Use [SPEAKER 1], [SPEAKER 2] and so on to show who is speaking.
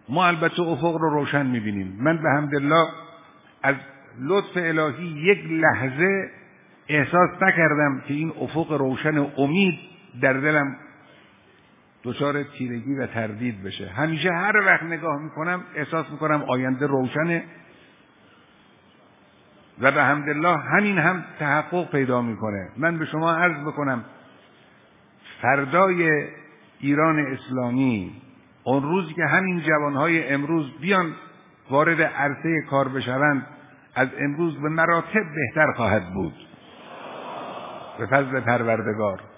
[SPEAKER 1] ما البته افق رو روشن میبینیم. من به حمدالله از لطف الهی یک لحظه احساس نکردم که این افق روشن امید در دلم دچار تیرگی و تردید بشه. همیشه هر وقت نگاه میکنم احساس میکنم آینده روشنه و به حمدالله همین هم تحقق پیدا میکنه. من به شما عرض بکنم فردای ایران اسلامی، اون روزی که همین جوانهای امروز بیان وارد عرصه کار بشوند، از امروز به مراتب بهتر خواهد بود به فضل پروردگار.